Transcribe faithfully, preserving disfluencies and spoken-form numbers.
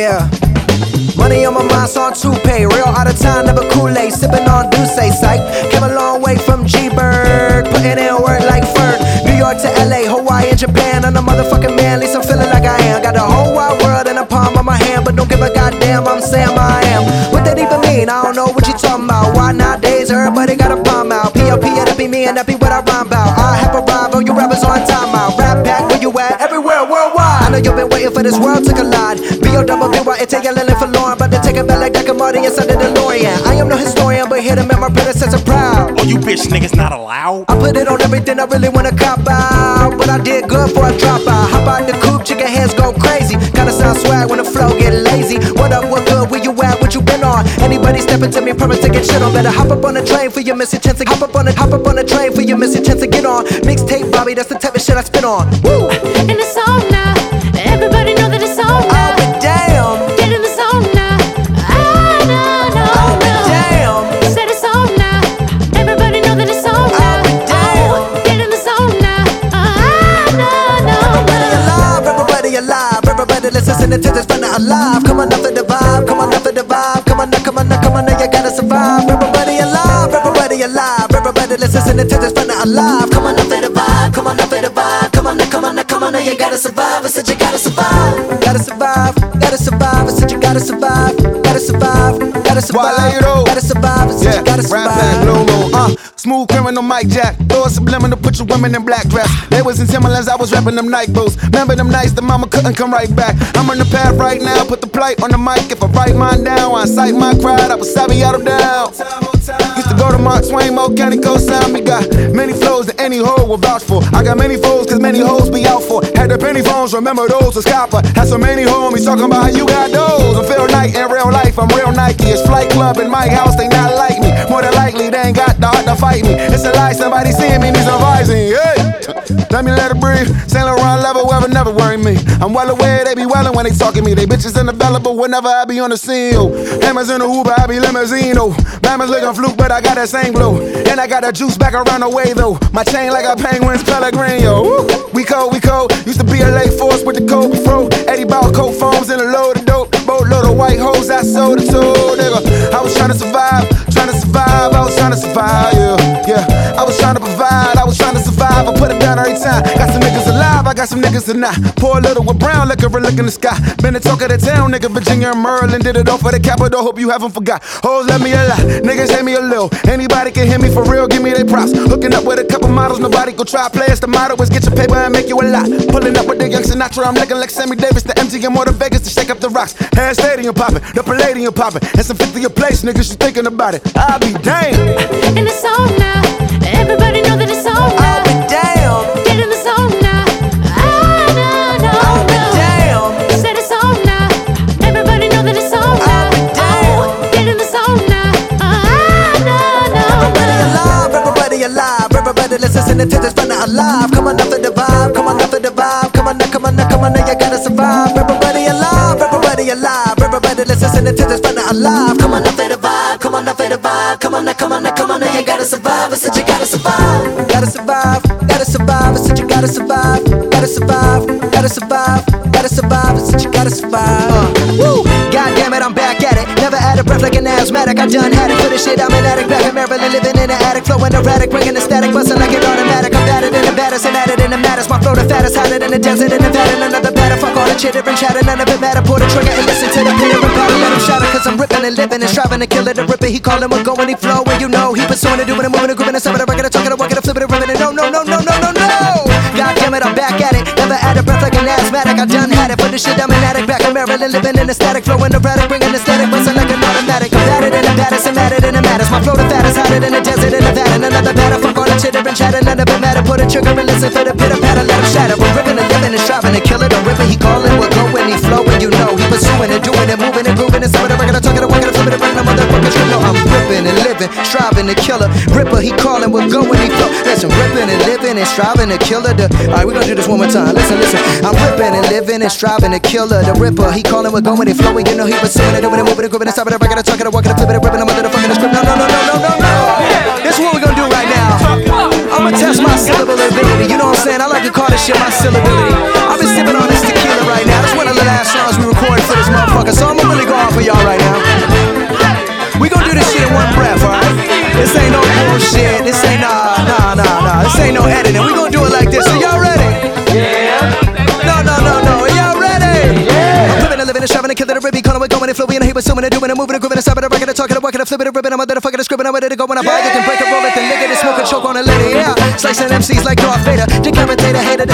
Yeah. Money on my mind, so on toupee. Real out of time, never Kool-Aid. Sipping on Douce, psych. Came a long way from G-Berg. Putting in work like Ferg. New York to L A, Hawaii and Japan. I'm the motherfucking man, at least I'm feeling like I am. Got the whole wide world in the palm of my hand, but don't give a goddamn, I'm Sam I am. What that even mean? I don't know what you talking about. Why nowadays everybody got a palm out? P O P, that be me and that be what I rhyme about. I have a rival, you rappers on timeout. Rap pack, where you at? Everywhere, worldwide. I know you've been waiting for this world to collide. B O double B Y, it's a yelling for Lauren. But to take it back like Doctor Marty inside the DeLorean. I am no historian, but here to make my predecessor proud. Oh, you bitch niggas not allowed? I put it on everything I really wanna cop out. But I did good before I drop out. Hop out the coupe, chicken heads go crazy. Kinda sound swag when the flow get lazy. What up, what good, where you at, what you been on? Anybody stepping to me, promise to get shit on. Better hop up on the train for your missing chance to hop up on the hop up on the train for your missing chance to get on. Mixtape Bobby, that's the type of shit I spit on. Woo! And it's on now. Everybody know that it's on now. Oh, but damn. Get in the zone now. Ah, no, no, Oh, but no. damn. Said it's on now. Everybody know that it's on now. but damn. Oh, get in the zone now. Ah, no, no, Everybody no. alive, everybody alive. Everybody listen to this fun alive. Come on up for the vibe, come on up for the vibe. Come on now, come on now, come on now, you gotta survive. Everybody alive, everybody alive. Everybody listen to this fun alive. Come on up for the vibe, come on up for the vibe. Come on now, come on now, come on now, you gotta survive. I said you gotta survive. Gotta survive, gotta survive. I said you gotta survive. Gotta survive, gotta survive. Gotta survive, I said you gotta survive. Uh, smooth criminal Mike Jack. Throw a subliminal, put your women in black dress. They was in Timberlands, I was rapping them Nike boots. Remember them nights, the mama couldn't come right back. I'm on the path right now, put the plight on the mic. If I write mine down, I incite my crowd, I was savvy out of down. Used to go to Mark Twain, Mo County Coast Sound. We got many flows that any hoe will vouch for. I got many foes, cause many hoes be out for. Had the penny phones, remember those was copper. Had so many homies talking about how you got those. I'm Phil Knight in real life, I'm real Nike. It's Flight Club in my house, they not like me. More than likely, they ain't got the heart to fight me. It's a lie, somebody seeing me needs advising. Hey, let me let it breathe. Saint Laurent level, ever never worry me. I'm well aware they be wildin' when they talking me. They bitches unavailable whenever I be on the scene. Oh, Hammers in the Uber, I be limousine. Oh, Bama's looking fluke, but I got that same glow. And I got that juice back around the way though. My chain like a penguin's Pellegrino. Woo. We cold, we cold. Used to be a late force with the cold before. Eddie Ball coat foams and a load of dope. Boatload of white hoes, I sold it to, nigga. I was trying to survive, trying to survive. I was trying to survive, yeah, yeah. I was trying to provide, I was trying to survive. I put it down every time. Got some niggas alive, I got some niggas that not. Pour a little with brown liquor and look in the sky. Been the talk of the town, nigga. Virginia and Maryland did it all for the capital. Hope you haven't forgot. Hoes let me a lot, niggas hate me a little. Anybody can hit me for real, give me they props. Hooking up with a couple models, nobody go try. Play us the motto is get your paper and make you a lot. Pulling up with the young Sinatra, I'm looking like Sammy Davis, the M G M or the Vegas to shake up the rocks. Head stadium popping, the Palladium popping, and some fiftieth place, niggas, you thinking about it. I'll be damned. And it's on now. Everybody know that it's on now. Oh, but damn. Get in the zone now. Ah, no, no, Oh, but no. damn. Said it's on now. Everybody know that it's on now. but damn. Oh, get in the zone now. Ah, no, no, Everybody no. alive, everybody alive. Everybody listen to this fun alive. Come on up for the vibe, come on up for the vibe. Come on now, come on now, come on now, you gotta survive. Everybody alive, everybody alive. Everybody listen to this fun alive. Come on up for the vibe, come on up for the vibe. Come on now, come on now, come on now, you gotta survive. I said you gotta survive. Gotta survive, gotta survive. I said you gotta survive. Gotta survive, gotta survive, gotta survive. I said you gotta survive. Uh, woo! God damn it, I'm back at it. Never had a breath like an asthmatic. I done had it for the shit. I'm an addict back in Maryland, living in an attic, flowing erratic, bringing the static, busting like an automatic. I'm battered in the baddest and added in the maddest. My flow the fattest, hotter than the desert in Nevada. Another batter, fuck all the chitter and chatter. None of it matter. Pull the trigger and listen to the pitter and patter. Let him shatter, cause I'm ripping and living and striving to kill it. The ripper, he callin', we're going, he flow, and you know he pursuing it, doing it, moving it, grooving it, summing it, rocking it, talking it, walking it, flipping it, ripping it. No, no, no, no, no, no, no. God damn it, I'm back at it. Never had a breath like an asthmatic. I done had it for the shit. I'm an addict back in Maryland, living in a static, flowing erratic, bringing the static, busting like an automatic. I'm battered in the baddest and mattered in the maddest. My flow the fattest, hotter than the desert in Nevada. Another batter, fuck all the chitter and chatter. None of it matter. Pull the trigger and listen for the pitter patter. Let him shatter. We're ripping and living and striving to kill it. I'm ripping, he calling, we're going, he flowing. You know he pursuing it, doing it, moving it, grooving it, summing it, rocking it, talking it, walking it, flipping it, bringing the motherfuckers. You know I'm ripping and living, striving to kill it. Ripper, he calling, we're going, he flow. Listen, ripping and living and striving to kill it. Alright, we're gonna do this one more time. Listen, listen. I'm ripping and living and striving to kill it. The Ripper, he calling, we're going, he flowing. You know he pursuing it, doing it, moving it, grooving it, stopping it, rocking it, talking it, walking it, flipping it, ripping the motherfucking script. No, no, no, no, no, no, no. This is what we're gonna do right now. I'ma test my syllable ability. You know what I'm saying? I like to call this shit my syllability. I've been sipping on this tequila right now. That's one of the last songs we recorded for this motherfucker. the side of the record, I'm talking, I'm working, I'm flipping, I'm ripping, I'm under the fucking script, I'm ready to go when I buy it, then break it, roll it, then lick it, and smoke it, choke on a lady, yeah. Slicing M Cs like Darth Vader, decapitate a hater,